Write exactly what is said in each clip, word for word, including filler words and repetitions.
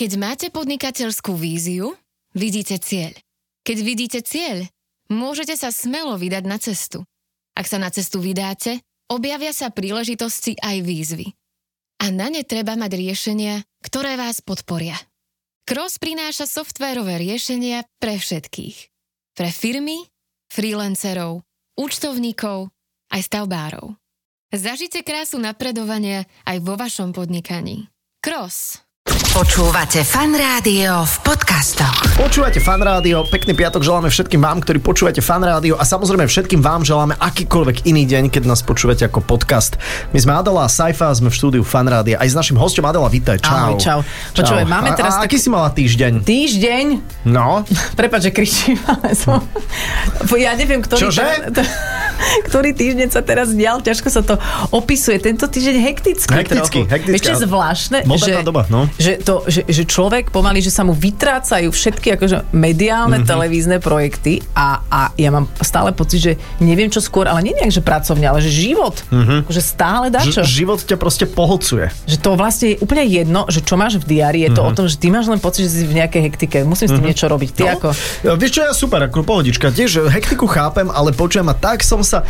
Keď máte podnikateľskú víziu, vidíte cieľ. Keď vidíte cieľ, môžete sa smelo vydať na cestu. Ak sa na cestu vydáte, objavia sa príležitosti aj výzvy. A na ne treba mať riešenia, ktoré vás podporia. Cross prináša softvérové riešenia pre všetkých. Pre firmy, freelancerov, účtovníkov, aj stavbárov. Zažite krásu napredovania aj vo vašom podnikaní. Cross. Počúvate Fan Rádio v podcastoch. Počúvate Fan Rádio, pekný piatok želáme všetkým vám, ktorí počúvate Fan Rádio a samozrejme všetkým vám želáme akýkoľvek iný deň, keď nás počúvate ako podcast. My sme Adela a Saifa, sme v štúdiu Fan Rádia aj s našim hosťom. Adela, vítaj, čau. Ahoj, čau. Počúvaj, máme teraz... A, a tak... aký si mala týždeň? Týždeň? No. Prepáč, že kričím, ale som... Ja neviem, ktorý... Čože? Tá... ktorý týždeň sa teraz dial, ťažko sa to opisuje. Tento týždeň hektický. Hektický, hektický. Ešte zvláštne, moderná že, doba, no. že, to, že, že človek pomaly, že sa mu vytrácajú všetky akože mediálne, mm-hmm. televízne projekty a, a ja mám stále pocit, že neviem čo skôr, ale nie nejak, že pracovne, ale že život. Mm-hmm. Že stále dačo. Ž- život ťa proste pohlcuje. Že to vlastne je úplne jedno, že čo máš v diári, je to mm-hmm. o tom, že ty máš len pocit, že si v nejakej hektike. Musím s tým mm-hmm. niečo robiť. Ty no, ako? Vieš čo, ja super, ako pohodička. Tiež hektiku chápem, ale počujem a tak som sa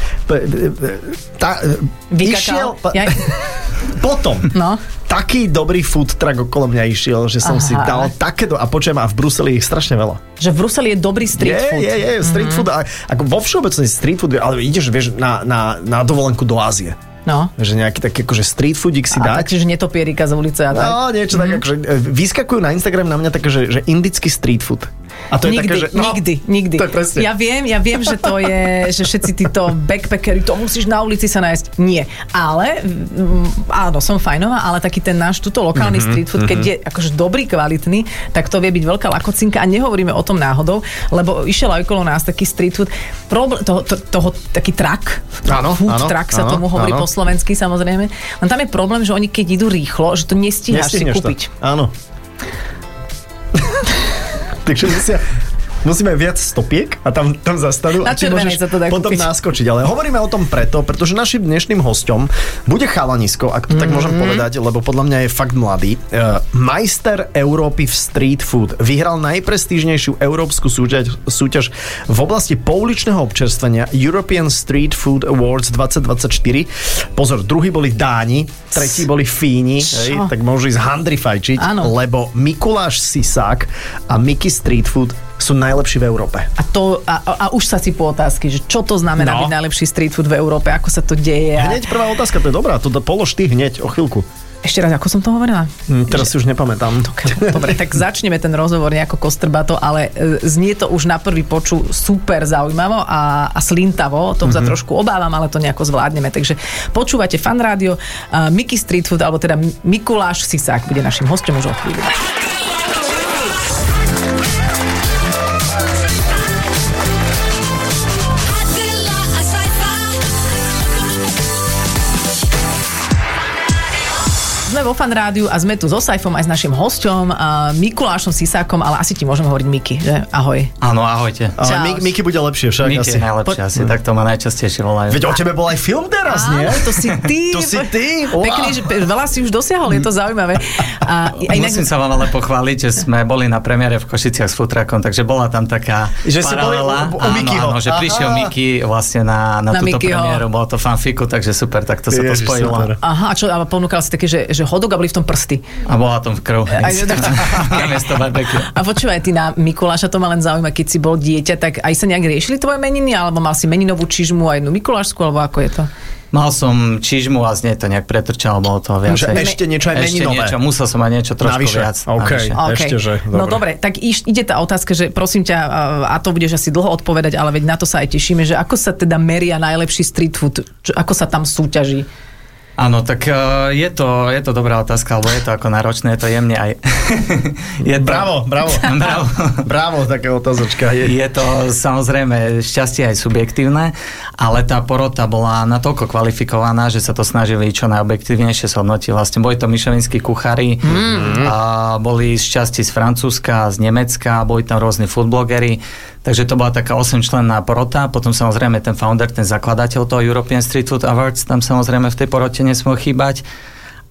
tá, išiel ja... potom no. taký dobrý food truck okolo mňa išiel, že som Aha. si dal takéto a počujem a v Bruseli ich strašne veľa. Že v Bruseli je dobrý street je, food. Je, je, je, street mm-hmm. food a, ako vo všeobecnosti street food, ale ideš, vieš, na, na, na dovolenku do Ázie. No. Že nejaký taký akože street foodík si dať. Takže netopierika z ulice a tak. No, niečo mm-hmm. tak, akože vyskakujú na Instagram na mňa také, že, že indický street food. A to nikdy, je také, že... No, nikdy, nikdy. To je presne. Ja viem, ja viem, že to je, že všetci títo backpackeri, to musíš na ulici sa nájsť. Nie. Ale, m, áno, som fajnová, ale taký ten náš tuto lokálny mm-hmm, street food, keď mm-hmm. je akože dobrý, kvalitný, tak to vie byť veľká lakocinka a nehovoríme o tom náhodou, lebo išiel aj okolo nás taký street food, Probl- toho, to, toho, taký truck, áno, food áno, truck sa áno, tomu hovorí áno. po slovensky samozrejme. Len tam je problém, že oni keď idú rýchlo, že to nestíhaš si kúpiť. To. Áno. Takže musia, musíme viac stopiek a tam, tam zastanú a ty môžeš sa to potom kúpiť. Naskočiť. Ale hovoríme o tom preto, pretože našim dnešným hosťom bude chalanisko, ak to mm-hmm. tak môžem povedať, lebo podľa mňa je fakt mladý. Uh, majster Európy v street food. Vyhral najprestížnejšiu európsku súťaž, súťaž v oblasti pouličného občerstvenia European Street Food Awards dvadsať dvadsaťštyri. Pozor, druhý boli Dáni, tretí boli Fíni, hej, tak môžu ísť handry fajčiť, áno. Lebo Mikuláš Sisák a Mickey Street Food sú najlepší v Európe. A, to, a, a už sa si po otázky, že čo to znamená no. byť najlepší street food v Európe, ako sa to deje. A... Hneď prvá otázka, to je dobrá, to polož ty hneď o chvíľku. Ešte raz, ako som to hovorila? Mm, teraz že... si už nepamätám. Dobre, tak začneme ten rozhovor nejako kostrbato, ale znie to už na prvý poču super zaujímavo a, a slintavo. O tom mm-hmm. sa trošku obávam, ale to nejako zvládneme. Takže počúvate Fan Rádio, uh, Mickey Street Food, alebo teda Mikuláš Sisák bude našim hosťom už o chvíľu. Sme vo Fan Rádiu a sme tu so Saifom aj s našim hosťom uh, Mikulášom Sisákom, ale asi ti môžem hovoriť Miky, že? Ahoj. Áno, ahojte. Ale Miky bude lepšie však. Miky je najlepšie po... asi, tak to ma najčastejšie volajú. Veď o tebe bol aj film teraz, nie? Áno, to si ty. To si ty. Wow. Pekný, že veľa si už dosiahol, je to zaujímavé. A, a inak... Musím sa vám ale pochváliť, že sme boli na premiére v Košiciach s futrakom, takže bola tam taká že paralela. Že si boli u, u, u áno, áno, že prišiel Miky vlastne na, na, na túto Mikyho. Premiéru, bolo to fanfiku, takže super, tak to sa to spojilo. Super. Aha, a čo, a ponúkal si také, že, že hodok a boli v tom prsty. A bola tam krv. A počúvaj, ty na Mikuláša to ma len zaujíma, keď si bol dieťa, tak aj sa nejak riešili tvoje meniny, alebo mal si meninovú čižmu a jednu Mikulášsku, alebo ako je to? Mal som čižmu a z nej to nejak pretrčalo, bolo to viacej. Ešte niečo aj meninové. Ešte niečo, musel som mať niečo trošku navyše. Viac. Okay. Okay. Ešte, že, dobre. No dobre, tak iš, ide tá otázka, že prosím ťa, a to budeš asi dlho odpovedať, ale veď na to sa aj tešíme, že ako sa teda meria najlepší street food, čo, ako sa tam súťaží? Áno, tak uh, je, to, je to dobrá otázka, alebo je to ako náročné, je to jemne aj... je to... Bravo, bravo. bravo. Bravo, taká otázočka. Je. je to samozrejme šťastie aj subjektívne, ale tá porota bola natoľko kvalifikovaná, že sa to snažili čo najobjektívnejšie zhodnotiť. Vlastne boli to michelinskí kuchári, mm. a boli z časti z Francúzska, z Nemecka, boli tam rôzni foodblogeri, takže to bola taká osemčlenná porota, potom samozrejme ten founder, ten zakladateľ toho European Street Food Awards, tam samozrejme v tej porote nesmel chýbať.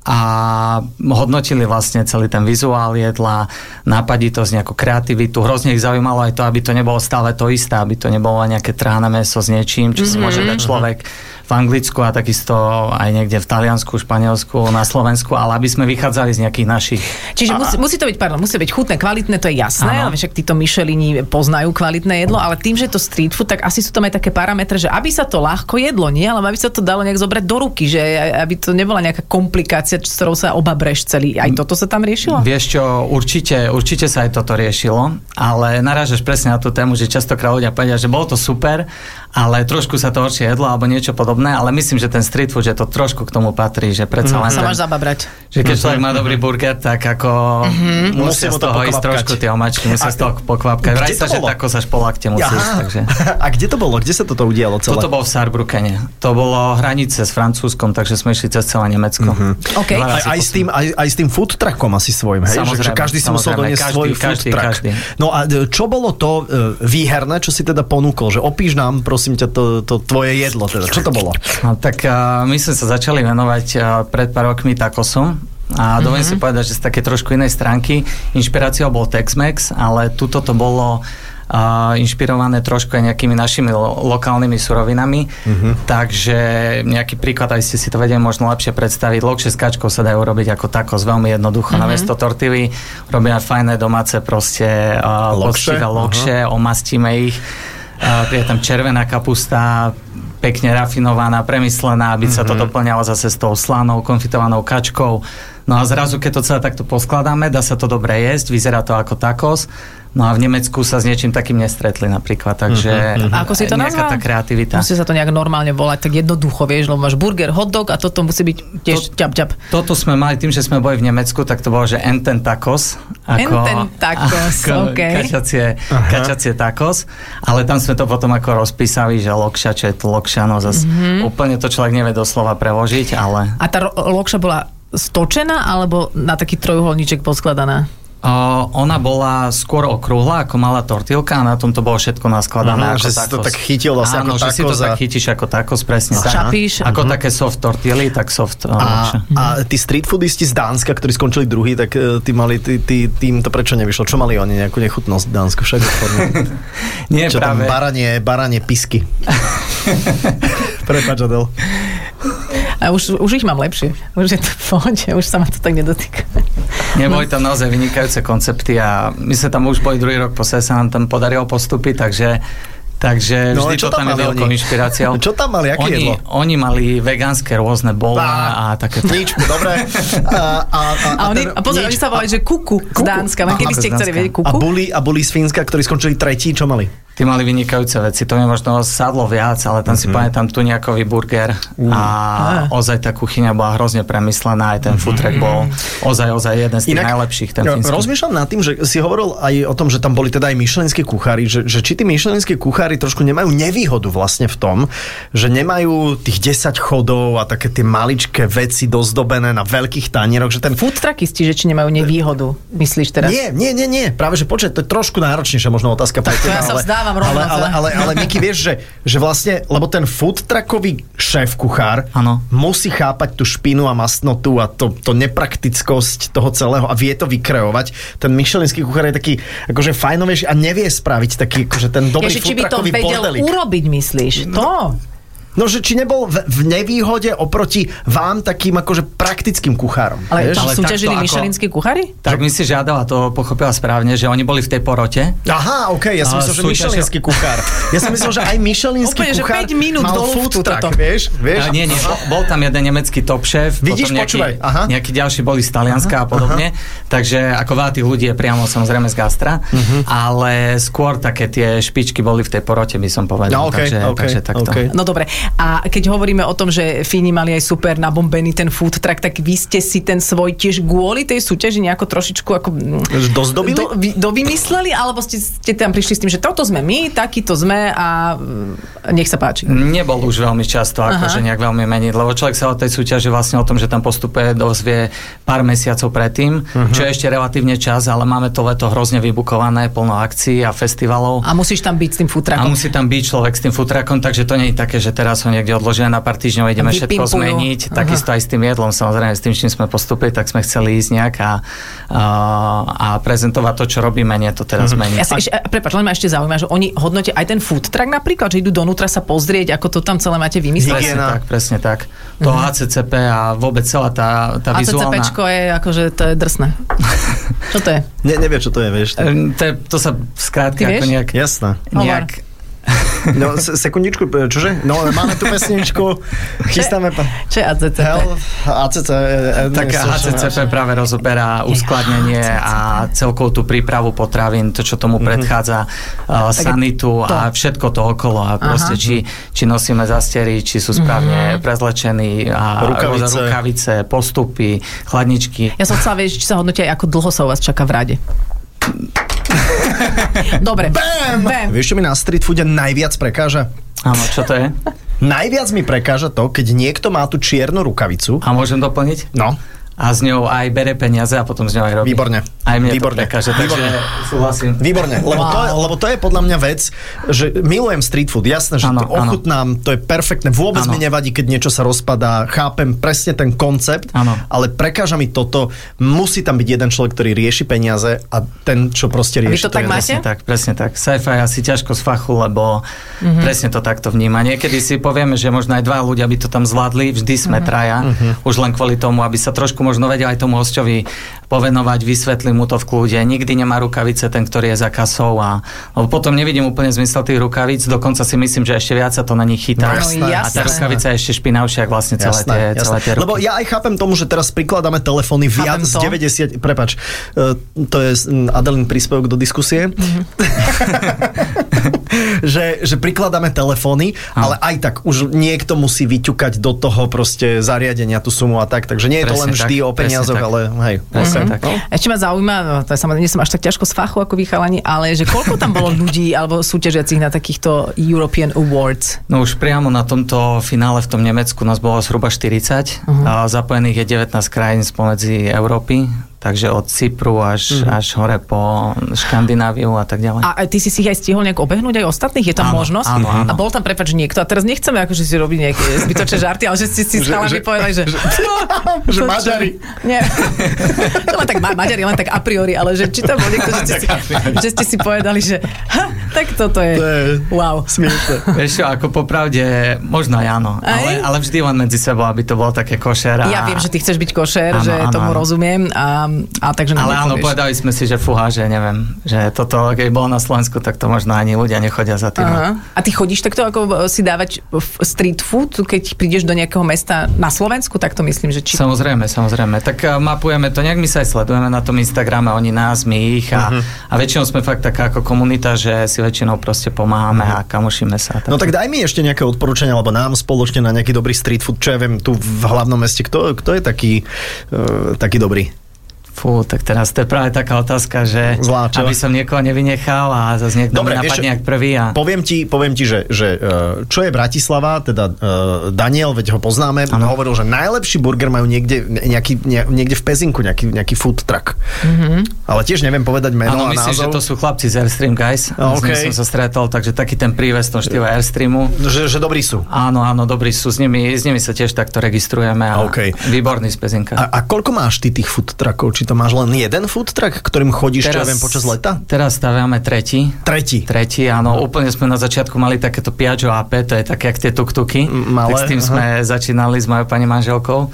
a hodnotili vlastne celý ten vizuál jedla, nápaditosť, nejakú kreativitu. Hrozne ich zaujímalo aj to, aby to nebolo stále to isté, aby to nebolo nejaké tráne mäso s niečím, čo si mm-hmm. môže dať človek v Anglicku a takisto aj niekde v Taliansku, Španielsku, na Slovensku, ale aby sme vychádzali z nejakých našich... Čiže musí, musí to byť, pardon, musí byť chutné, kvalitné, to je jasné, ano. Ale však títo Michelini poznajú kvalitné jedlo, ale tým, že je to street food, tak asi sú tam aj také parametre, že aby sa to ľahko jedlo, nie? Ale aby sa to dalo nejak zobrať do ruky, že aby to nebola nejaká komplikácia, s ktorou sa obabreš celý. Aj toto sa tam riešilo? Vieš čo, určite, určite sa aj toto riešilo, ale narážaš presne na tú tému, že častokrát ľudia povedia, že bolo to super, ale trošku sa to horšie jedlo alebo niečo podobné, ale myslím, že ten street food, že to trošku k tomu patrí, že predsa len sa ten, máš zababrať. Že keď človek má dobrý burger, tak ako mm-hmm. musí z toho ísť trošku tie omačky, musí z toho pokvapkať. Vraj sa, že tako sa špolakte musíš. Takže. A kde to bolo? Kde sa toto udialo celé? Toto bolo v Saarbrückene. To bolo hranice s Francúzskom, takže sme išli cez celé Nemecko. Mm-hmm. Okay. Aj, aj, s tým, aj, aj s tým food truckom asi svojím, hej? Že, že každý si musel doniesť svoj food truck. Každý. No a čo bolo to výherné, čo si teda ponúkol? Že opíš nám, prosím ťa, to, to tvoje jedlo teda. Čo to bolo? No, tak uh, my sme sa začali venovať uh, pred pár rokmi tacosom. A dovolím mm-hmm. si povedať, že z také trošku inej stránky. Inšpiráciou bol Tex-Mex, ale tuto to bolo uh, inšpirované trošku aj nejakými našimi lo- lokálnymi surovinami. Mm-hmm. Takže nejaký príklad, aj ste si to vedeli možno lepšie predstaviť. Lokše s kačkou sa dajú robiť ako tacos, veľmi jednoducho. Mm-hmm. Namiesto tortily robíme fajné domáce proste uh, lokše, lokše uh-huh. omastíme ich. Uh, je tam červená kapusta, pekne rafinovaná, premyslená, aby mm-hmm. sa to doplňalo zase s tou slanou, konfitovanou kačkou. No a zrazu, keď to celé takto poskladáme, dá sa to dobre jesť, vyzerá to ako tacos. No a v Nemecku sa s niečím takým nestretli napríklad, takže mm-hmm. A ako si to nejaká nazval? Tá kreativita. Musí sa to nejak normálne volať, tak jednoducho, vieš, lebo máš burger, hotdog a toto musí byť tiež to, ťap, ťap. Toto sme mali, tým, že sme boli v Nemecku, tak to bolo, že enten tacos. Ako, enten tacos, ako okay. Kačacie, kačacie tacos, ale tam sme to potom ako rozpísali, že lokša, čo je to lokša, no zase mm-hmm. úplne to človek nevie doslova preložiť, ale... A tá ro- lokša bola stočená, alebo na taký trojuholníček poskladaná? Uh, ona bola skôr okrúhla, ako malá tortilka a na tom to bolo všetko naskladané. Uh-huh, ako že si to tak chytil vlastne Áno, ako že si to a... tak chytíš ako tacos, presne. Šapíš. Ako uh-huh. také soft tortily, tak soft. Uh, a, a tí street foodisti z Dánska, ktorí skončili druhý, tak tí mali, tí, tí, tým to prečo nevyšlo? Čo mali oni? Nejakú nechutnosť v Dánsku však? Nie, čo práve. Tam baranie, baranie pisky. Prepáč, Adel. A už, už ich mám lepšie. Už je to v pohode, už sa ma to tak nedotýka. Neboli tam naozaj vynikajúce koncepty a my sme tam už boli druhý rok, posledne sa nám tam podarilo postúpiť, takže Takže no, vždy to tam, tam je veľkou inšpiráciou. Čo tam mali? Aké oni, jedlo? Oni mali vegánske rôzne bole a, a také... Nič, dobre. A, a, a, a, oni, a pozor, oni sa volali, že kuku, kuku z Dánska. Aha, keby ste chceli vedieť kuku. A boli, a boli z Fínska, ktorí skončili tretí, čo mali? Tí mali vynikajúce veci. To mi možno sadlo viac, ale tam mm-hmm. si pamätám tuniakový burger mm. a ozaj tá kuchyňa bola hrozne premyslená, aj ten food truck bol ozaj, ozaj jeden z tých Inak, najlepších. Ten fínsky. Rozmýšľam nad tým, že si hovoril aj o tom, že tam boli teda aj michelinskí kuchári, že, že či tí michelinskí kuchári trošku nemajú nevýhodu vlastne v tom, že nemajú tých desať chodov a také tie maličké veci dozdobené na veľkých tanieroch, že ten... Food truckisti, že či nemajú nevýhodu, myslíš teraz? Nie, nie, nie, nie. Práve, že počkaj, to je trošku náročnejšia možno otázka pre teba, ale... Ale, ale, ale, ale Miki, vieš, že, že vlastne, lebo ten food truckový šéf kuchár ano. musí chápať tú špinu a masnotu a to, to nepraktickosť toho celého a vie to vykreovať. Ten michelinský kuchár je taký akože fajnovejší a nevie spraviť taký akože ten dobrý food truckový bordelik. Či by to vedel urobiť, myslíš? No. To... No, že či nebol v, v nevýhode oproti vám takým akože praktickým kuchárom. Ale, ale súťažili michelinskí kuchári? Tak my si žiadala, to pochopila správne, že oni boli v tej porote. Aha, okej, okay, ja som myslel, že michelinský kuchár. Ja som myslel, že aj michelinský Úplne, kuchár že päť minút mal food truck, vieš? vieš? A nie, nie, bol tam jeden nemecký top šéf, Vidíš, potom nejaký, počúvaj. Aha. nejakí ďalší boli z Talianska aha, a podobne. Aha. Takže ako veľa tých ľudí je priamo samozrejme z gastra, uh-huh. ale skôr také tie špičky boli v tej porote, by som povedal. No, okay, takže, okay, takže takto. Okay. No dobre, a keď hovoríme o tom, že Fíni mali aj super nabombený ten food truck, tak vy ste si ten svoj tiež kvôli tej súťaži nejako trošičku ako... Dozdobili? Do, dovymysleli, alebo ste, ste tam prišli s tým, že toto sme my, takýto sme a nech sa páči. Nebol už veľmi často akože nejak veľmi meniť, lebo človek sa o tej súťaži vlastne o tom, že tam postupuje, dozvie pár mesiacov predtým, uh-huh. čo je ešte relatívne čas, ale máme to leto hrozne vybukované, plno akcií a festivalov. A musíš tam byť s tým food truckom. A musí tam byť človek s tým food truckom, takže to nie je také, že teraz teraz ho niekde odložíme na pár týždňov, ideme Vypimpujú. všetko zmeniť. Aha. Takisto aj s tým jedlom, samozrejme, s tým, čím sme postupili, tak sme chceli ísť nejak a, a prezentovať to, čo robíme, nie to teraz zmeniť. Ja si, a... prepáč, len ma ešte zaujíma, že oni hodnotia aj ten food truck napríklad, že idú donútra sa pozrieť, ako to tam celé máte vymyslené. Presne tak, presne tak. To uh-huh. há cé cé pé a vôbec celá tá, tá vizuálna... há cé cé péčko je akože, to je drsné. Čo to je? Ne, nevie, čo to je, vieš. To, to, to sa skrátke ako nejak... Jasné. Nejak... No, sekundičku, čože? No, máme tu pesničku, chystáme... Pa... Čo je á cé cé pé? á cé cé pé. Tak há cé cé pé práve rozoberá uskladnenie a celkovú tú prípravu potravín, to, čo tomu predchádza, uh, sanitu a všetko to okolo. A proste, či, či nosíme zastery, či sú správne prezlečení, a rukavice. rukavice, postupy, chladničky. Ja som chcela vedieť, či sa hodnotia, ako dlho sa u vás čaká v rade. Dobre. Bam! Bam! Vieš, čo mi na street foode najviac prekáža? Áno, čo to je? Najviac mi prekáža to, keď niekto má tú čiernu rukavicu. A môžem doplniť? No. A z ňou aj bere peniaze a potom z ňou aj robí. Výborne. Aj mne Výborne. to prekáže, takže súhlasím. Výborne, lebo, wow. to je, lebo to je podľa mňa vec, že milujem street food, jasné, že ano, to ochutnám, ano. To je perfektné, vôbec ano. Mi nevadí, keď niečo sa rozpadá, chápem presne ten koncept, ano. Ale prekáža mi toto, musí tam byť jeden človek, ktorý rieši peniaze a ten, čo proste rieši. A vy to, to tak máte? Presne tak, presne tak. Sci-fi asi ťažko z fachu, lebo mm-hmm. presne to takto vníma. Niekedy si povieme, že možno aj dva ľudia by to tam zvládli, vždy sme mm-hmm. traja, mm-hmm. už len kvôli tomu, aby sa trošku možno vedel aj tomu hostovi povenovať, vysvetlím mu to v kľude. Nikdy nemá rukavice ten, ktorý je za kasou a potom nevidím úplne zmysel tých rukavíc, dokonca si myslím, že ešte viac sa to na nich chytá. No, a tá rukavica je ešte špinavšia, vlastne celé jasné, tie, celé tie ruky. Lebo ja aj chápem tomu, že teraz prikladáme telefóny viac z deväťdesiat... Prepač, to je Adelín príspevok do diskusie. Mm-hmm. že, že prikladáme telefóny, ale aj tak už niekto musí vyťukať do toho proste zariadenia tú sumu a tak, takže nie je to len vždy tak, o peniazoch, ale hej. Okay. Tak. No. Ešte ma zaujíma, no, to je samozrejme, nie som až tak ťažko z fachu ako vy chalani, ale že koľko tam bolo ľudí alebo súťažiacich na takýchto European Awards? No už priamo na tomto finále v tom Nemecku nás bolo zhruba štyridsať. Uh-huh. A zapojených je devätnásť krajín spomedzi Európy. Takže od Cypru až, mm-hmm. až hore po Škandináviu a tak ďalej. A ty si si ich aj stihol nejak obehnúť aj ostatných? Je tam áno, možnosť? Áno, áno. A bol tam, prepáč, niekto? A teraz nechceme akože si robiť nejaké zbytočné žarty, ale že si si chalami povedali, že... Že Maďari. Nie. To len tak Maďari, len tak a priori, ale že či tam bol niekto, že ste si, že ste si povedali, že ha, tak toto je... To je wow. Smiešne. Vieš čo, ako popravde, možno aj áno, ale, ale vždy len medzi sebou, aby to bolo také košer. A... Ja viem, že ty chceš byť košer, áno, že áno, tomu áno. rozumiem a A, takže ale áno, povedali sme si, že fúha, že neviem, že toto, keď bolo na Slovensku, tak to možno ani ľudia nechodia za tým. Aha. A ty chodíš takto ako si dávať street food, keď prídeš do nejakého mesta na Slovensku, tak to myslím, že či... Samozrejme, samozrejme. Tak mapujeme to, nejak my sa aj sledujeme na tom Instagrame, oni nás, my ich a, uh-huh. a väčšinou sme fakt taká ako komunita, že si väčšinou proste pomáhame uh-huh. a kamošíme sa. Tak... No tak daj mi ešte nejaké odporúčania, alebo nám spoločne na nejaký dobrý street food, čo ja viem, tu v hlavnom meste, kto, kto je taký, uh, taký dobrý? Fú, tak teraz to je práve taká otázka, že Zlá, aby som niekoho nevynechal a zase niekto Dobre, mi napadne jak prvý. A... Poviem ti, poviem ti že, že čo je Bratislava, teda uh, Daniel, veď ho poznáme, ano. Hovoril, že najlepší burger majú niekde, nejaký, ne, niekde v Pezinku, nejaký, nejaký food truck. Mm-hmm. Ale tiež neviem povedať meno ano, a myslím, názov. Že to sú chlapci z Airstream Guys. Okay. S nimi som sa stretol, takže taký ten prívez v tom štýle Airstreamu. Že, že dobrí sú. Áno, áno, dobrí sú. S nimi, s nimi sa tiež takto registrujeme a okay. Výborný z Pezinka. A, a koľko máš ty tých food truckov? Či to máš len jeden food truck, ktorým chodíš, teraz, čo ja viem, počas leta? Teraz staviame tretí. Tretí? Tretí, áno. No. Úplne sme na začiatku mali takéto Piaggio á pé, to je také, jak tie tuk-tuky. Malé, tak s tým aha. sme začínali s mojou pani manželkou.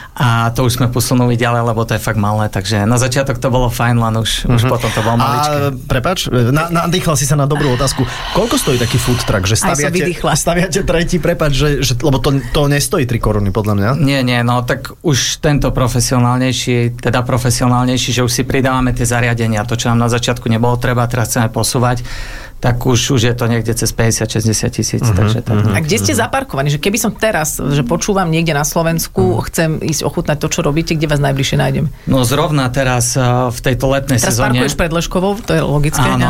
A to už sme posunuli ďalej, lebo to je fakt malé, takže na začiatok to bolo fajn, len už, mm-hmm. už potom to bolo maličké. A prepáč, na, nadýchla si sa na dobrú otázku. Koľko stojí taký food truck? Že staviate, staviate tretí, prepáč, že, že, lebo to, to nestojí tri koruny, podľa mňa. Nie, nie, no tak už tento profesionálnejší, teda profesionálnejší, že už si pridávame tie zariadenia, to, čo nám na začiatku nebolo treba, teraz chceme posúvať, tak už, už je to niekde cez päťdesiat šesťdesiat tisíc. Uh-huh, takže tak. Uh-huh, a kde ste zaparkovaní? Že keby som teraz, že počúvam niekde na Slovensku, uh-huh. chcem ísť ochutnať to, čo robíte, kde vás najbližšie nájdem? No zrovna teraz v tejto letnej teraz sezóne... Teraz parkuješ pred Leškovou, to je logické. Áno.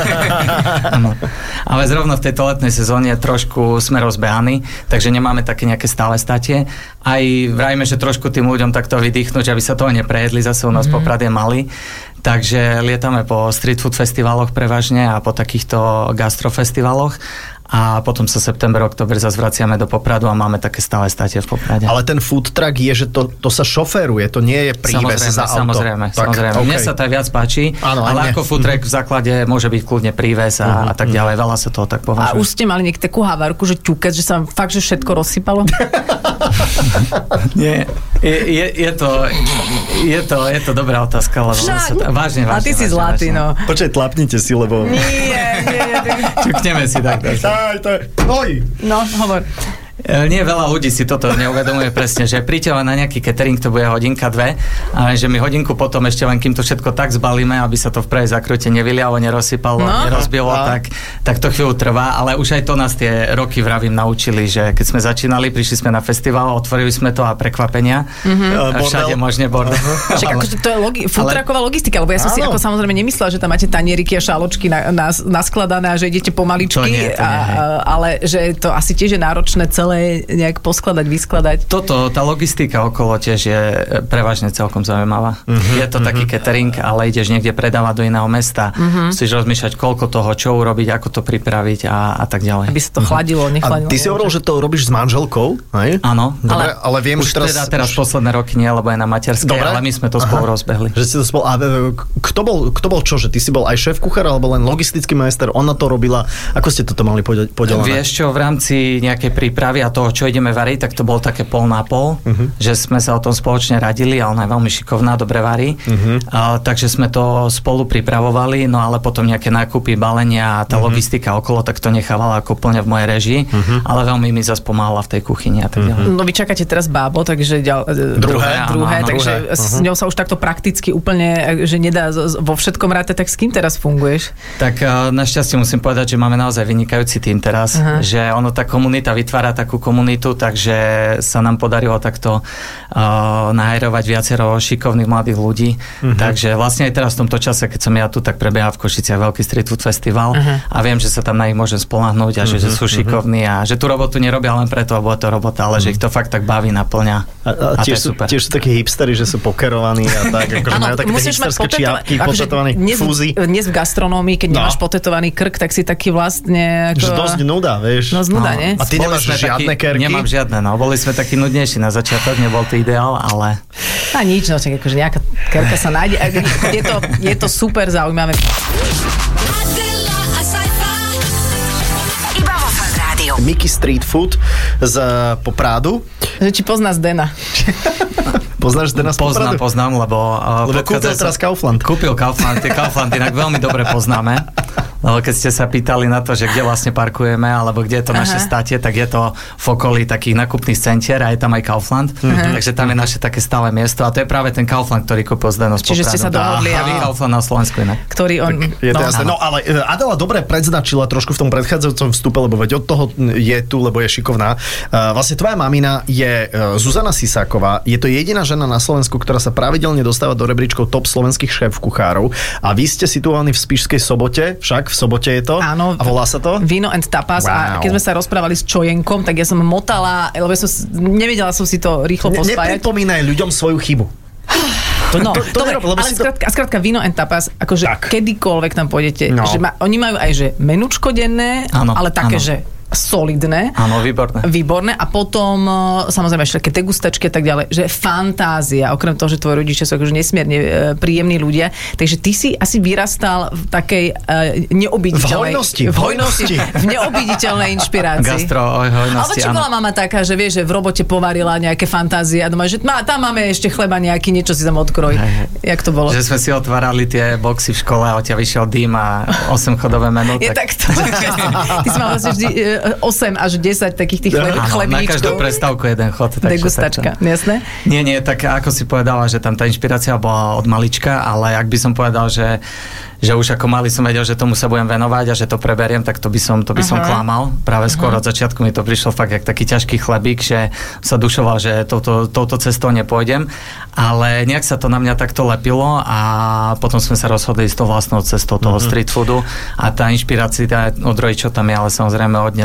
Áno. Ale zrovna v tejto letnej sezóne trošku sme rozbehaní, takže nemáme také nejaké stále statie. Aj vrajme, že trošku tým ľuďom takto vydýchnuť, aby sa toho neprejedli, zase u nás uh-huh. Poprad je malý. Takže lietame po street food festivaloch prevažne a po takýchto gastrofestivaloch a potom sa september, október zase vraciame do Popradu a máme také stále státie v Poprade. Ale ten food truck je, že to, to sa šoféruje, to nie je príves za auto. Samozrejme, tak, samozrejme. Okay. Mne sa to aj viac páči, áno, ale mne. ako food truck v základe môže byť kľudne príves a, uh-huh, a tak ďalej. Veľa sa toho tak považuje. A už ste mali niekde takú havarku, že ťukec, že sa fakt, že všetko rozsypalo? Nie, je, je, je, to, je, to, je to dobrá otázka, lebo sa to, vážne, vážne. A ty vážne, si zlatý, vážne. no. Počkaj, tlapnite si, lebo... Nie, nie, nie. Čukneme si tak. Aj, to je... Oj! No, hovor. Nie veľa ľudí si toto neuvedomuje presne, že príďte na nejaký catering, to bude hodinka, dve, a že my hodinku potom ešte len kým to všetko tak zbalíme, aby sa to v prvej zakrute nevylialo, nerozsypalo, no, nerozbilo, a... tak, tak to chvíľu trvá, ale už aj to nás tie roky, vravím, naučili, že keď sme začínali, prišli sme na festival, otvorili sme to a prekvapenia, mm-hmm. všade možne bordel. Uh-huh. Však akože to je logi- futraková ale... logistika, lebo ja som áno. si ako samozrejme nemyslela, že tam máte tanieriky a šáločky na, na, naskladané a že idete pomaličky, to nie, to nie, a, ale že to asi tiež je náročné celé nejak poskladať, vyskladať. Toto, tá logistika okolo tiež je prevažne celkom zaujímavá. Uh-huh, je to uh-huh. taký catering, ale ideš niekde predávať do iného mesta. Uh-huh. Musíš rozmýšľať, koľko toho, čo urobiť, ako to pripraviť a, a tak ďalej. Aby sa to chladilo, nechladilo. A ty si hovoril, že to robíš s manželkou, hej? Áno. Dobre, ale, ale viem, už že teraz... teda teraz už... posledné roky nie, lebo je na materskej, ale my sme to Aha. spolu rozbehli. Že si to spolu... A kto bol, kto bol čo? Že ty si bol aj šéf kuchár, alebo len logistický majster? Ona to robila. Ako ste toto mali podelené? Vieš čo, v rámci nejakej prípravy a toho, čo ideme variť, tak to bolo také pol na pol, uh-huh. že sme sa o tom spoločne radili a ona je veľmi šikovná, dobre varí. Uh-huh. Uh, takže sme to spolu pripravovali, no ale potom nejaké nákupy, balenia a tá uh-huh. logistika okolo, tak to nechávala ako plne v mojej režii, uh-huh. ale veľmi mi zase pomáhala v tej kuchyni a tak ďalej. Uh-huh. No vy čakáte teraz bábo, takže ďal, druhé, druhé, druhé áno, takže druhé. s ňou sa už takto prakticky úplne, že nedá vo všetkom rátať, tak s kým teraz funguješ? Tak uh, našťastie musím povedať, že máme naozaj vynikajúci tým teraz, uh-huh. že ono, tá komunita vytvára takú komunitu, takže sa nám podarilo takto uh, nahajrovať viacero šikovných mladých ľudí. Uh-huh. Takže vlastne aj teraz v tomto čase, keď som ja tu, tak prebieha v Košiciach veľký street food festival uh-huh. a viem, že sa tam na nich môžem spoľahnúť a že, uh-huh. že sú šikovní a že tú robotu nerobia len preto, lebo je to robota, ale uh-huh. že ich to fakt tak baví, naplňa. A, a, a tiež, sú, tiež sú takí hipstery, že sú pokerovaní a tak, akože majú také hipsterské čiapky, potetovaný fúzy. Dnes v gastronómii, keď no. nemáš potetovaný krk, tak si taký vlastne... Ako... Že dosť nuda, vieš. No nuda, no. nie? A ty nemáš žiadne kerky? Nemám žiadne, no. Boli sme takí nudnejší na začiatok, nebol to ideál, ale... A nič, no, čak, akože nejaká kerka sa nájde. Je to, je to super zaujímavé. Iba vo Fan Rádiu. Mickey Street Food z Poprádu. Že či pozná Zdena. Poznáš Zdena z Popradu? Poznám, poznám, lebo... Uh, lebo kúpil teraz Kaufland. Kúpil Kaufland, tie Kaufland inak veľmi dobre poznáme. Lebo keď ste sa pýtali na to, že kde vlastne parkujeme, alebo kde je to Aha. naše státie, tak je to v okolí takých nákupných centier a je tam aj Kaufland. Aha. Takže tam je naše také stále miesto a to je práve ten Kaufland, ktorý kúpil Zdeno z Popradu. Čiže ste sa dohodli. Prvý Kaufland na Slovensku inak. Ktorý on... Je to no. jasné. No ale Adela dobre predznačila trošku v tom predchádzajúcom vstupe, lebo veď od toho je tu, lebo je šikovná. Vlastne tvoja mamina je Zuzana Sisáková. Je to jediná žena na Slovensku, ktorá sa pravidelne dostáva do rebríčkov top slovenských šéf kuchárov. A vy ste situovaní v Spišskej Sobote, však v Sobote je to. Áno. A volá sa to? Vino and Tapas. Wow. A keď sme sa rozprávali s Čojenkom, tak ja som motala, lebo ja som, nevedela som si to rýchlo ne, pospájať. Nepripomínaj ľuďom svoju chybu. To, no, to, to dobre, nerob, ale skrátka, skrátka Vino and Tapas, akože tak. kedykoľvek tam pôjdete, no. že ma, oni majú aj že menučko denné, áno, ale také, áno. že solidné. Áno, výborné. Výborné. A potom samozrejme ešte také degustačky a tak ďalej, že fantázia. Okrem toho, že tvoji rodičia sú akože nesmierne príjemní ľudia. Takže ty si asi vyrastal v takej uh, neobiditeľnej... V hojnosti. V hojnosti. V neobiditeľnej inšpirácii. Gastro, hojnosti, alebo čo bola mama taká, že vieš, že v robote povarila nejaké fantázie a doma, že má, tam máme ešte chleba nejaký, niečo si tam odkroj. Jak to bolo? Že sme si otvárali tie boxy v škole a odtiaľ vyšiel dým a osemchodové menu. Je tak to. Ty si mal vlastne vždy osem až desať takých tých chleb, chlebíčkov. Na každú prestávku jeden chod. Degustačka, jasné? Nie, nie, tak ako si povedala, že tam tá inšpirácia bola od malička, ale ak by som povedal, že že už ako malý som vedel, že tomu sa budem venovať a že to preberiem, tak to by som, to by som klamal. Práve skôr uh-huh. od začiatku mi to prišlo fakt jak taký ťažký chlebík, že sa dušoval, že touto, touto cestou nepôjdem. Ale nejak sa to na mňa takto lepilo a potom sme sa rozhodli s tou vlastnou cestou toho uh-huh. street foodu a tá inšpirácia od rodičov tam je, ale samozrejme od dňa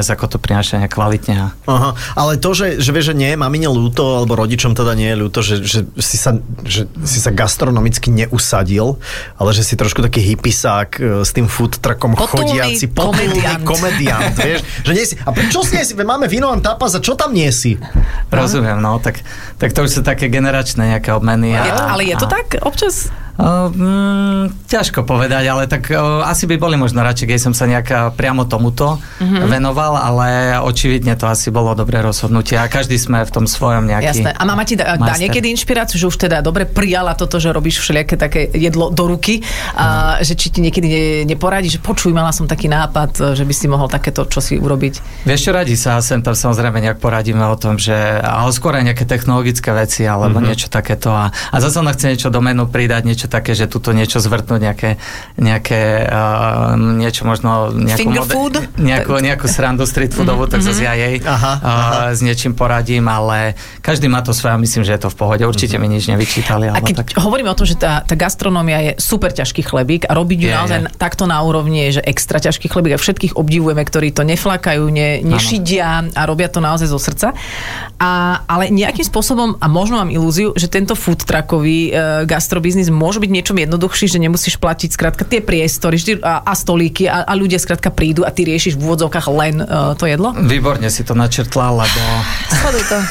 ako to prináša kvalitne. Aha, ale to, že, že vieš, že nie je mamine ľúto, alebo rodičom teda nie je ľúto, že, že, si sa, že si sa gastronomicky neusadil, ale že si trošku taký hippisák s tým food truckom chodiaci, potulný komediant, vieš, že nie si, a čo si nie si, máme víno a tapas a čo tam nie si? Rozumiem, no, tak, tak to už sú také generačné nejaké obmeny. A, je to, ale je to a... tak občas? Uh, mm, ťažko povedať, ale tak uh, asi by boli možno radšej, keď som sa nejak priamo tomuto mm-hmm. venoval, ale očividne to asi bolo dobré rozhodnutie a každý sme v tom svojom nejaký. Jasné. A mama ti dá, dá niekedy inšpiráciu, že už teda dobre prijala toto, že robíš všelijaké také jedlo do ruky a mm. že či ti niekedy ne, neporadí, že počuj, mala som taký nápad, že by si mohol takéto čosi urobiť. Vieš čo, radí sa, sem tam samozrejme nejak poradíme o tom, že ale skôr aj nejaké technologické veci alebo mm-hmm. niečo takéto a, a zase ona chce niečo do menu pridať, niečo také, že tuto niečo zvrtnúť, nejaké, nejaké uh, niečo možno nejakú, finger food? Nejakú, nejakú srandu street foodovú, mm-hmm. tak zase ja jej aha, uh, aha. s niečím poradím, ale každý má to svoje a myslím, že je to v pohode. Určite mm-hmm. mi nič nevyčítali. A keď tak. hovoríme o tom, že tá, tá gastronómia je super ťažký chlebík a robiť ju naozaj je. takto na úrovni je, že extra ťažký chlebík a všetkých obdivujeme, ktorí to neflakajú, ne, nešidia a robia to naozaj zo srdca. A, ale nejakým spôsobom, a možno mám ilúziu, že tento food truckový uh, gastrobiznis môže byť niečom jednoduchší, že nemusíš platiť skrátka tie priestory a, a stolíky a, a ľudia skrátka prídu a ty riešiš v úvodzovkách len uh, to jedlo? Výborne si to načrtla, lebo... Sleduj to.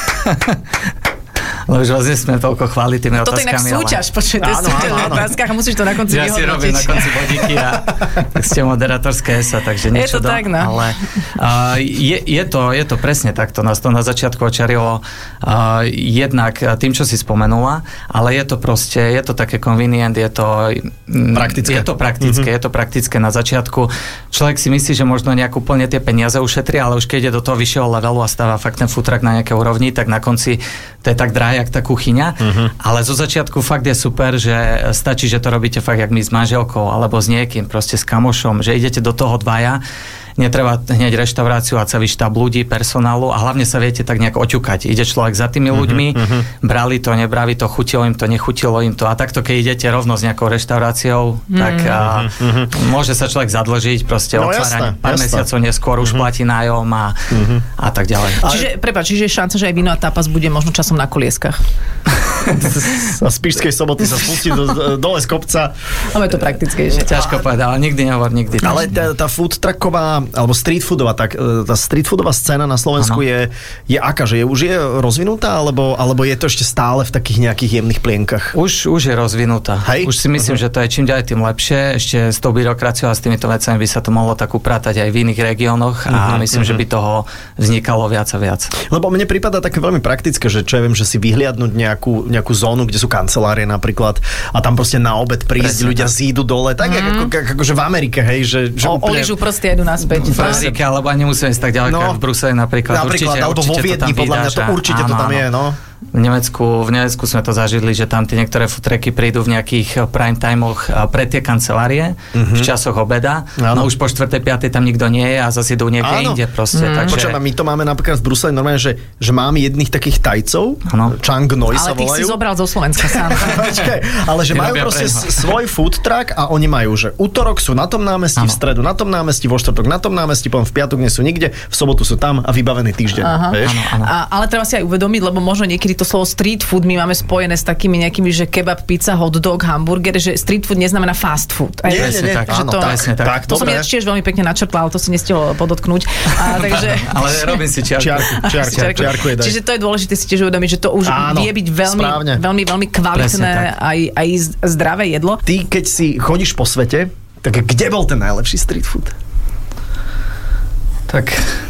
Ale už vás nesmiem toľko chváliť tými Toto otázkami. Toto je inak súťaž, počuť, to je súťaž v otázkach a musíš to na konci ja vyhodnotiť. Ja si robím na konci bodíky a tak ste moderátorské esa, takže niečo je to do, tak, no. Ale uh, je, je, to, je to presne takto. Nás to na začiatku očarilo uh, jednak tým, čo si spomenula, ale je to proste, je to také convenient, je to praktické. Je to praktické, mm-hmm. je to praktické na začiatku. Človek si myslí, že možno nejak úplne tie peniaze ušetrí, ale už keď ide do toho vyššieho levelu a stáva fakt ten food truck na nejaké úrovni, tak na konci to je tak drahé, jak tá kuchyňa. Uh-huh. Ale zo začiatku fakt je super, že stačí, že to robíte fakt jak my s manželkou alebo s niekým, proste s kamošom, že idete do toho dvaja, netreba hneď reštauráciu a celý štáb ľudí, personálu a hlavne sa viete tak nejak oťukať. Ide človek za tými ľuďmi, uh-huh. brali to, nebrali to, chutilo im to, nechutilo im to a takto, keď idete rovno s nejakou reštauráciou, uh-huh. tak a, uh-huh. môže sa človek zadlžiť, proste no, otvárať pár jasné. mesiacov neskôr už uh-huh. platí nájom a, uh-huh. a tak ďalej. Čiže, prepáč, čiže je šanca, že aj víno a tapas bude možno časom na kolieskach. A z Spišskej Soboty sa spustí do, dole z kopca. Ale je to praktickejšie. Ťažko povedať, ale nikdy nehovor, nikdy. Ale tá, tá food trucková, alebo street foodová, tak tá street foodová scéna na Slovensku je, je aká? Že je, už je rozvinutá, alebo, alebo je to ešte stále v takých nejakých jemných plienkach? Už, už je rozvinutá. Hej? Už si myslím, uh-huh. že to je čím ďalej tým lepšie. Ešte s tou byrokraciou a s týmito vecami by sa to mohlo tak upratať aj v iných regiónoch a uh-huh, myslím, uh-huh. že by toho vznikalo viac a viac. Lebo mne prípada také veľmi praktické, že čo ja viem, že si vyhliadnúť nejakú, nejakú zónu, kde sú kancelárie napríklad a tam proste na obed prísť, presne, ľudia tak. Zídu dole, tak mm. ako, ako, že v Amerike, hej, že, že o, úplne... Olížu proste jedu naspäť. V Amerike, alebo ani nemusíme ísť tak ďaleko, no, v Bruseli napríklad. Napríklad, určite, alebo určite vo Viedni, podľa mňa to určite áno, to tam je, no. V Nemecku, v Nemecku sme to zažili, že tam tie niektoré futreky prídu v nejakých prime timeoch pred tie kancelárie, mm-hmm. v časoch obeda, áno. no už po štvrtej piatej tam nikto nie je a zase idú niekde áno. inde proste. Mm. Takže... Počujem, my to máme napríklad v Bruseli normálne, že, že máme jedných takých tajcov, Chang Noi sa volajú. Ale ty si zobral zo Slovenska sám. Počkaj, ale že ty majú proste svoj food truck a oni majú, že útorok sú na tom námestí, v stredu na tom námestí, vo štvrtok na tom námestí, potom v piatok nie sú nikde, v sobotu sú tam a vybavený týždeň. Vieš? Áno, áno. A, ale treba si aj uvedomiť, lebo možno niekedy to slovo street food my máme spojené s takými nejakými, že kebab, pizza, hot dog, hamburger, že street food neznamená fast food. Aj nie, nie, nie, tak, áno, to, presne tak. tak to som ja tiež veľmi pekne načrtla, ale to si nestihol podotknúť. A, takže... ale robím si čiarku. Čiarku, čiarku, čiarku, čiarku je daj. Čiže to je dôležité si tiež uvedomiť, že to už áno, vie byť veľmi, veľmi, veľmi kvalitné aj, aj zdravé jedlo. Ty, keď si chodíš po svete, tak kde bol ten najlepší street food? Tak...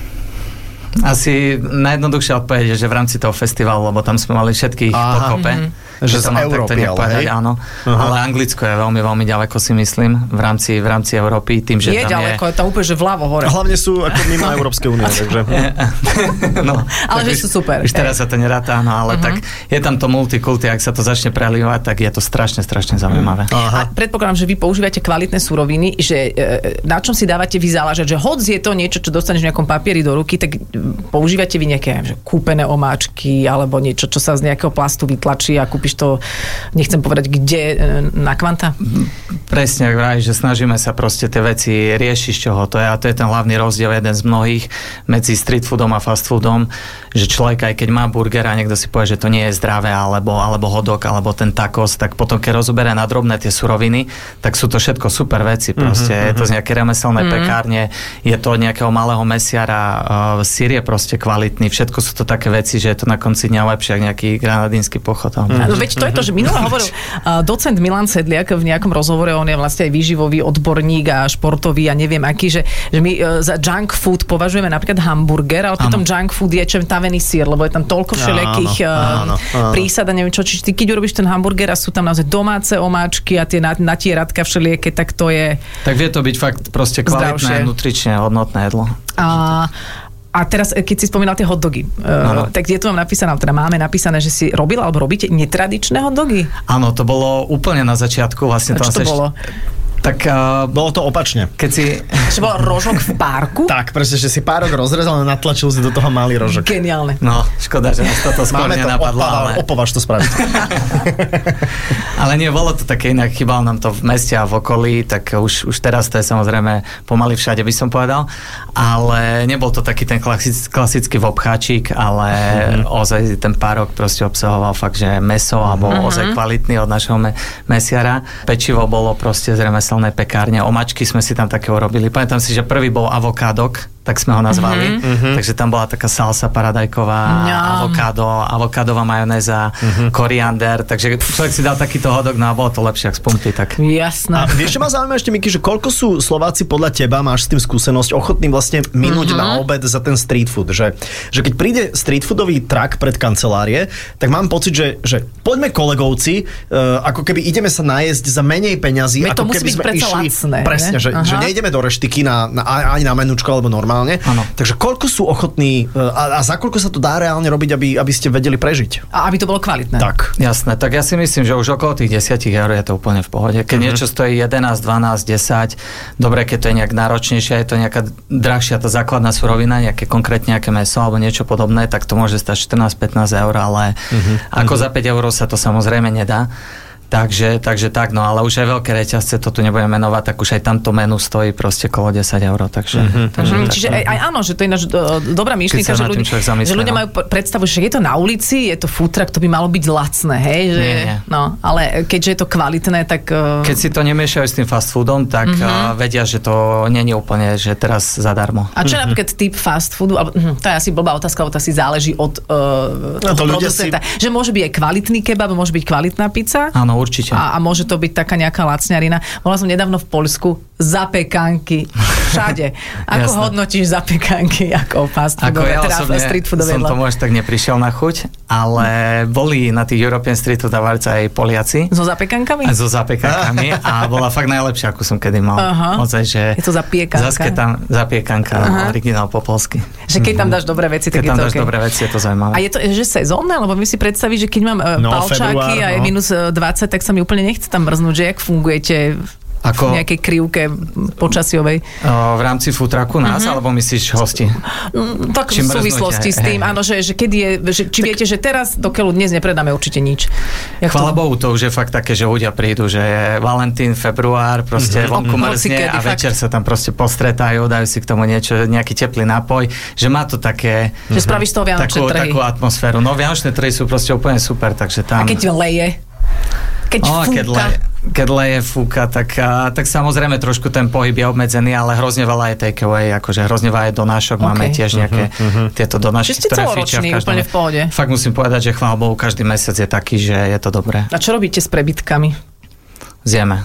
Asi najjednoduchšia odpoveď je, že v rámci toho festivalu, lebo tam sme mali všetkých pokope. Mm-hmm. Že z Európy, ale hej? Áno. Uh-huh. Ale Anglicko je veľmi, veľmi ďaleko, si myslím, v rámci, v rámci Európy. Tým, že je tam ďaleko, je to úplne, že vľavo hore. A hlavne sú ako mimo Európskej únie, takže... no, ale že sú super. Už teraz sa to neráta, no, ale uh-huh. tak je tam to multikulty, ak sa to začne prelívať, tak je to strašne, strašne zaujímavé. Uh-huh. A predpokladám, že vy používate kvalitné suroviny, že na čom si dávate vy záležať, že hoď je to niečo, čo dostaneš v nejakom papieri do ruky, tak používate vy nejaké že kúpené omáčky alebo niečo, čo sa z nejakého plastu vytlačí a kúpiš robíš to, nechcem povedať, kde, na kvanta? Presne, vraj, že snažíme sa proste tie veci riešiť, z čoho to je. A to je ten hlavný rozdiel, jeden z mnohých medzi street foodom a fast foodom, že človek, aj keď má burger a niekto si povie, že to nie je zdravé, alebo, alebo hodok, alebo ten tacos, tak potom, keď rozoberie na drobné tie suroviny, tak sú to všetko super veci. Proste mm-hmm. je to z nejaké remeselnej mm-hmm. pekárne, je to od nejakého malého mesiara, uh, sír je proste kvalitný, všetko sú to také veci, že je to na konci dňa lepšie ako nejaký granadínsky pochod. Mm-hmm. No veď to je to, že minule hovoril uh, docent Milan Sedliak v nejakom rozhovore, on je vlastne aj výživový odborník a športový a neviem aký, že, že my uh, za junk food považujeme napríklad hamburger, ale potom junk food je čo tavený sír, lebo je tam toľko všelijakých uh, prísad a neviem čo, čiže ty keď urobíš ten hamburger a sú tam naozaj domáce omáčky a tie natieratka všelijaké, tak to je tak vie to byť fakt proste kvalitné, nutrične hodnotné jedlo. A A teraz, keď si spomínal tie hotdogy, uh, tak je tu mám napísané, teda máme napísané, že si robil alebo robíte netradičné hotdogy? Áno, to bolo úplne na začiatku. Vlastne a čo to bolo? Tak uh, bolo to opačne. Keď si... Že bol rožok v párku? Tak, presne, že si párok rozrezal a natlačil si do toho malý rožok. Geniálne. No, škoda, že nás toto skôr nenapadlo. Ale... Opovaž to spraviť. Ale nie, bolo to také inak, chýbalo nám to v meste a v okolí, tak už, už teraz to je samozrejme pomaly všade, by som povedal. Ale nebol to taký ten klasický, klasický vobcháčik, ale mm-hmm. ozaj ten párok proste obsahoval fakt, že meso, alebo mm-hmm. ozaj kvalitný od našeho me- mesiara. Pečivo bolo proste z remeselnej pekárne. Omačky sme si tam také urobili. Pamätám si, že prvý bol avokádok, tak sme ho nazvali. Mm-hmm. Takže tam bola taká salsa paradajková, yeah. avokádo, avokádová majonéza, mm-hmm. koriander. Takže človek si dal takýto hodok, no a bolo to lepšie ako z pumpy. Tak. Jasné. A vieš, čo ma zaujíma ešte, Miky, že koľko sú Slováci podľa teba, máš s tým skúsenosť, ochotní vlastne minúť mm-hmm. na obed za ten street food? Že, že keď príde street foodový trak pred kancelárie, tak mám pocit, že, že poďme kolegovci, uh, ako keby ideme sa najesť za menej peňazí, My ako keby sme išli... Lacné, presne, že, že nejdeme do reštiky na, na, ani na menučko, alebo normálne. Ano. Takže koľko sú ochotní a, a za koľko sa to dá reálne robiť, aby, aby ste vedeli prežiť? A aby to bolo kvalitné. Tak. Jasné, tak ja si myslím, že už okolo tých desať eur je to úplne v pohode. Keď uh-huh. niečo stojí jedenásť, dvanásť, desať, dobre, keď to je nejak náročnejšie, je to nejaká drahšia tá základná surovina, nejaké konkrétne nejaké mäso alebo niečo podobné, tak to môže stať štrnásť pätnásť eur, ale uh-huh. ako uh-huh. za päť eur sa to samozrejme nedá. Takže, takže tak, no ale už aj veľké reťazce, to tu nebudem menovať, tak už aj tamto menu stojí proste okolo desať eur, takže... Mm-hmm. takže mm-hmm. Čiže aj, aj áno, že to je náš do, dobrá myšlienka, že, ľudí, že ľudia majú predstavu, že je to na ulici, je to food truck, to by malo byť lacné, hej? Že, nie, nie. No, ale keďže je to kvalitné, tak... Uh... Keď si to nemiešajú s tým fast foodom, tak mm-hmm. uh, vedia, že to nie je úplne, že teraz zadarmo. A čo je mm-hmm. napríklad typ fast foodu, alebo, hm, to je asi blbá otázka, lebo to asi záleží od uh, no, to producenta. Si... Že môže byť aj kvalitný kebab, môže byť kvalitná pizza. Áno, určite. A, a môže to byť taká nejaká lacňarina. Bola som nedávno v Poľsku, zapekanky všade. Ako hodnotíš zapekanky ako fast foodové, ja teda street foodové jedlo? Som tomu až tak neprišiel na chuť, ale boli na tých European Street Food Awards aj Poliaci. So zapekankami? A so zapekankami a bola fakt najlepšia, akú som kedy mal. Aha. Ozaj, že je to zapiekanka. Zas keď tam zapiekanka, originál po polsky. Že keď tam dáš dobré veci, tak keď je to tam dáš okay. dobré veci, je to zaujímavé. A je to že sezónne? Lebo my si predstaviť, že keď mám no, palčáky február, a je no. minus dvadsať, tak sa mi úplne nechce tam mrznúť, že jak fungujete ako, v nejakej krivke počasiovej. O, v rámci futraku nás, uh-huh. alebo myslíš hosti? Mm, tak v súvislosti s tým, áno, že, že keď je, že, či tak, viete, že teraz, dokeľu dnes nepredáme určite nič. Jak chvála to... Bohu, to už je fakt také, že ľudia prídu, že je Valentín, február, proste uh-huh. vonku mrzne a večer fakt. Sa tam proste postretajú, dajú si k tomu niečo, nejaký teplý nápoj, že má to také... Že spravíš z toho vianočné trhy. Takú atmosféru. No vianočné trhy sú proste úplne super, takže tam... A keď leje? Keď oh, fúka? Keď leje, keď leje, fúka, tak, a, tak samozrejme trošku ten pohyb je obmedzený, ale hrozne veľa je take away, akože hrozne veľa je donášok, okay. máme tiež nejaké uh-huh, uh-huh. tieto donášky, ktoré fičia v každom. Úplne v pohode. Fakt musím povedať, že chvála Bohu, každý mesiac je taký, že je to dobré. A čo robíte s prebytkami? Zjeme.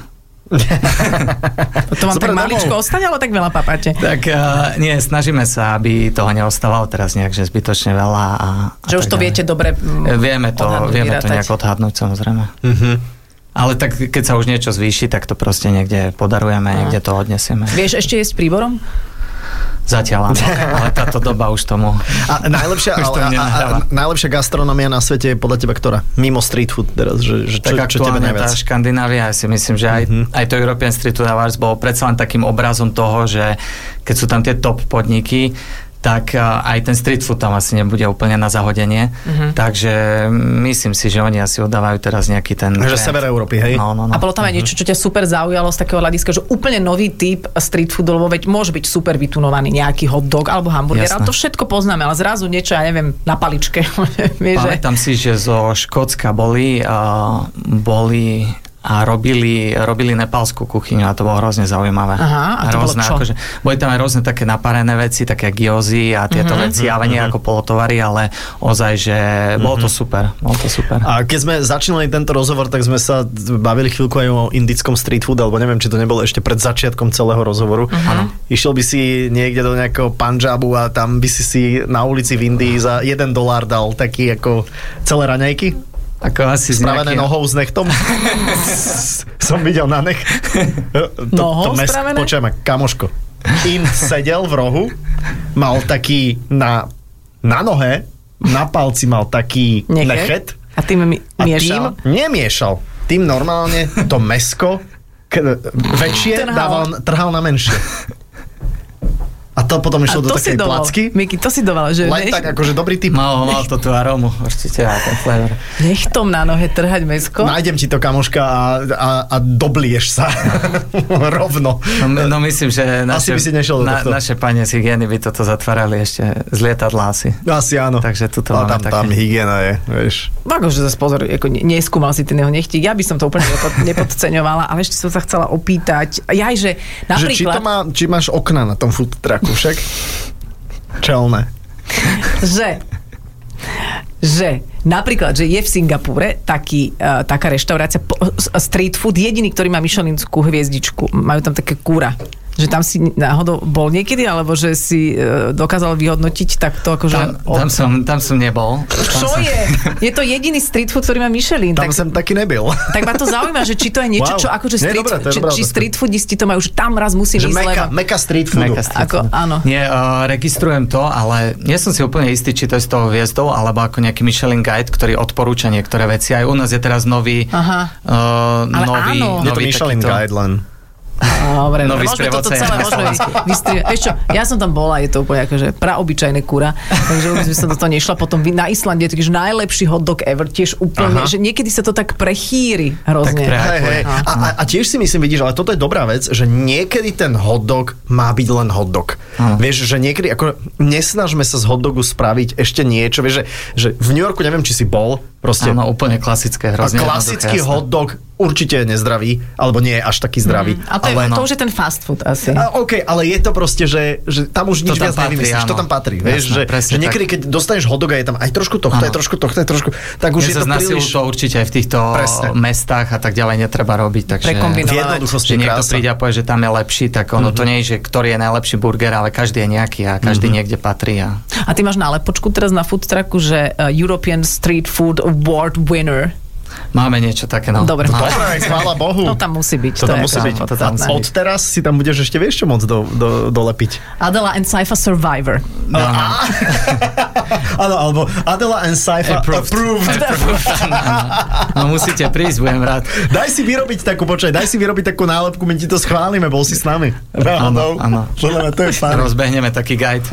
To vám Super, tak maličko ostane, ale tak veľa papáte. Tak uh, nie, snažíme sa, aby toho neostávalo teraz nejak, že zbytočne veľa. A, a že už to viete dobre Vieme to, vieme to nejak odhadnúť, samozrejme. Uh-huh. Ale tak keď sa už niečo zvýši, tak to proste niekde podarujeme, uh-huh. niekde to odnesieme. Vieš ešte jesť príborom? Zatiaľ, ale táto doba už tomu... A najlepšia, už ale, a, a, a, najlepšia gastronomia na svete je podľa teba ktorá? Mimo street food teraz, že, že čo, tak čo tebe najviac? Tá Škandinávia, ja si myslím, že aj, mm-hmm. aj to European Street Food Awards bol predsa len takým obrazom toho, že keď sú tam tie top podniky, tak aj ten street food tam asi nebude úplne na zahodenie. Uh-huh. Takže myslím si, že oni asi oddávajú teraz nejaký ten... Že sever Európy, hej? No, no, no. A bolo tam aj niečo, čo ťa super zaujalo z takého hľadiska, že úplne nový typ street foodu, lebo veď môže byť super vytunovaný nejaký hot dog alebo hamburger, ale to všetko poznáme, ale zrazu niečo, ja neviem, na paličke. Pamätám si, že zo Škótska boli, uh, boli a robili, robili nepálskú kuchyňu a to bolo hrozne zaujímavé. Aha, a to rôzne, bolo čo? Akože, boli tam aj rôzne také naparené veci, také gyozy a tieto uh-huh, veci, ale nie uh-huh. ako polotovary, ale ozaj, že uh-huh. bolo to super. Bolo to super. A keď sme začínali tento rozhovor, tak sme sa bavili chvíľku aj o indickom street food, alebo neviem, či to nebolo ešte pred začiatkom celého rozhovoru. Uh-huh. Išiel by si niekde do nejakého Punjabu a tam by si si na ulici v Indii za jeden dolár dal taký ako celé raňajky? Ako asi spravené nejaký... nohou s nechtom. Som videl na nech. Nohou spravené? Počujem, kamoško. In sedel v rohu, mal taký na, na nohe, na palci mal taký nechet. nechet a tým mi- miešal? A tým nemiešal. Tým normálne to mäsko k- väčšie dával, trhal na menšie. A to potom išlo do takej placky. Miky, to si doval, že... Len tak, akože dobrý typ. Mal, mal to tú arómu, určite, a ten flavor. Nechtom na nohe trhať mäsko? Nájdem ti to, kamoška, a, a, a doblieš sa. Rovno. No, no myslím, že naše, asi by si nešiel do na, tohto. naše pane z hygieny by toto zatvárali ešte z lietadla asi. Asi áno. Takže tuto a máme tam, také. tam hygiena je, vieš. Akože zase pozor, ako neskúmal si ten jeho nechtík. Ja by som to úplne nepod, nepodceňovala, ale ešte som sa chcela opýtať. Jaj, že napríklad... Že či, to má, či máš okna na tom food trucku však? Čelné. Že, že napríklad, že je v Singapúre taký, uh, taká reštaurácia street food, jediný, ktorý má Michelinskú hviezdičku. Majú tam také kúra. Že tam si náhodou bol niekedy, alebo že si uh, dokázal vyhodnotiť takto akože... Tam, tam, som, tam som nebol. Čo tam je? Som... Je to jediný street food, ktorý má Michelin. Tam tak, som taký nebyl. Tak ma to zaujíma, že či to je niečo, Wow. čo akože Nie, street, dobré, to je či, dobrá či otázka. street foodisti to majú, že tam raz musím Že ísť, meka, lebo... meka street foodu. Meka street Ako, áno. Nie, uh, registrujem to, ale nie som si úplne istý, či to je z toho hviezdou, alebo ako nejaký Michelin Guide, ktorý odporúča niektoré veci. Aj u nás je teraz nový... Aha. Uh, Ale nový, áno. Je to nový Michelin takýto... Guide len. Dobre, Nový môžeme toto sprievodca celé je na môžeme vystrievať. Vieš čo, ja som tam bola, je to úplne akože praobyčajné kura, takže vôbec by som do toho nešla. Potom na Islande je taký, že najlepší hot dog ever, tiež úplne, Aha. že niekedy sa to tak prechýri hrozne. Tak pre- Hej, hej. A, a, a tiež si myslím, vidíš, ale toto je dobrá vec, že niekedy ten hot dog má byť len hot dog. Aha. Vieš, že niekedy, ako nesnažme sa z hot dogu spraviť ešte niečo, vieš, že, že v New Yorku, neviem, či si bol, proste... Áno, úplne klasické, hrozne. Klasický hot dog určite je nezdravý, alebo nie je až taký zdravý. Mm, a to, je, ale, to už je ten fast food asi. A, OK, ale je to proste, že, že tam už nič To tam viac patrí, nevymyslíš, áno. to tam patrí. Vieš, Jasné, že, presne že niekedy, tak. keď dostaneš hot dog a je tam aj trošku tohto, Áno. aj trošku tohto, aj trošku, tak už Je je to na silu príliš... to určite aj v týchto Presne. mestách a tak ďalej netreba robiť. Takže Prekombinovať. V jednoduchosti že niekto krása. príde a povie, že tam je lepší, tak ono mm-hmm. to nie je, že ktorý je najlepší burger, ale každý je nejaký a každý mm-hmm. niekde patrí. A... A ty máš nálepočku teraz na food trucku, že uh, European Street Food Award winner. Máme niečo také, no. Dobre. Dobre, chvála Bohu. To tam musí byť. To tam je musí ako- byť. to tam musí byť. Od teraz si tam budeš ešte vieš čo môcť do, do, dolepiť. Adela and Saifa Survivor. No, no. Áno, alebo Adela and Saifa Approved. approved. No musíte prísť, budem rád. Daj si vyrobiť takú, počkaj, daj si vyrobiť takú nálepku, my ti to schválime, bol si s nami. Áno, áno. Podľa mňa to je fajn. Rozbehneme taký guide.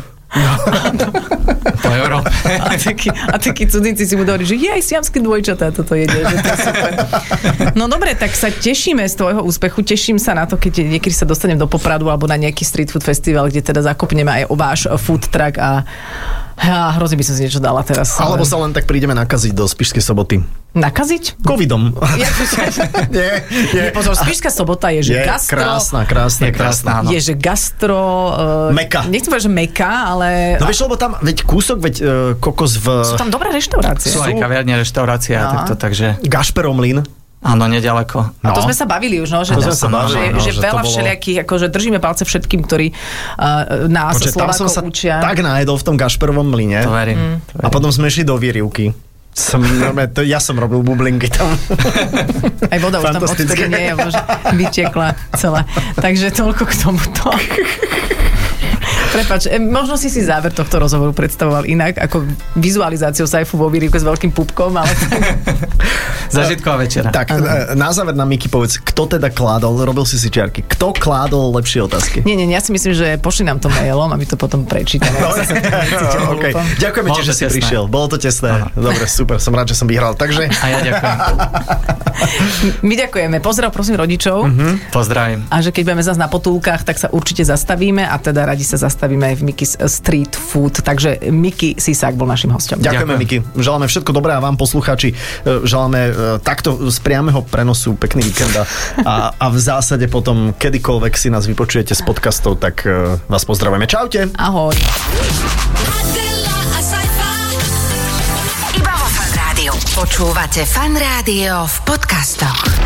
Po Európe. A takí, a takí cudzinci si budú hovoriť, že je aj siamské dvojčatá toto jede, že to je super. No dobre, tak sa tešíme z tvojho úspechu, teším sa na to, keď niekedy sa dostanem do Popradu alebo na nejaký street food festival, kde teda zakopneme aj o váš food truck a ja, hrozne by som si niečo dala teraz. Alebo sa len tak prídeme nakaziť do Spišskej Soboty. Nakaziť? Covidom. Ja, nie, nie. Pozor, Spišská Sobota je, že Je gastro... krásna, krásna, Je krásna, áno. Je, že gastro... Uh, Meka. Nechcem povedať, že meka, ale... No vieš, lebo tam, veď kúsok, veď uh, kokos v... Sú tam dobré reštaurácie. Sú aj kaviarne, reštaurácia a No. takto, takže Gašperomlín. áno, nedaleko. A to No. sme sa bavili už, no, že, To sme sa že, bavili, no, že, že to veľa bolo- všelijakých, akože držíme palce všetkým, ktorí uh, nás, Počkej, tam som Slovákov, sa učia. tak najedol v tom Gašperovom mlyne. To verím. To A verím. potom sme išli do Výrivky. Som, to, ja som robil bublinky tam. Aj voda už tam Fantastické. odtedy nie je, bože, vytiekla celá. Takže toľko k tomuto. Prepáč, možno si si záver tohto rozhovoru predstavoval inak, ako vizualizáciou Saifu vo výrivke s veľkým pupkom, ale... Zážitková večera. Tak, ano. Na záver nám, Miki, povedz, kto teda kládol, robil si si čiarky, kto kládol lepšie otázky? Nie, nie, ja si myslím, že pošli nám to mailom, aby to potom prečítali. No, okay. Ďakujeme ti, že si tesné. Prišiel. Bolo to tesné. Aha. Dobre, super, som rád, že som vyhral. Takže... A ja ďakujem. My ďakujeme. Pozdrav, prosím, rodičov. Uh-huh. Pozdravím. A že keď budeme zase na potulkách, tak sa určite zastavíme a teda radi sa zastavíme aj v Miki's Street Food. Takže Miki Sisák bol našim hosťom. Ďakujeme, Miki. Želáme všetko dobré a vám, poslucháči, želáme takto z priameho prenosu pekný víkend a, a v zásade potom kedykoľvek si nás vypočujete z podcastov, tak vás pozdravujeme. Čaute. Ahoj. Iba vo Fan Rádiu. Počúvate Fan Rádio v podcastoch.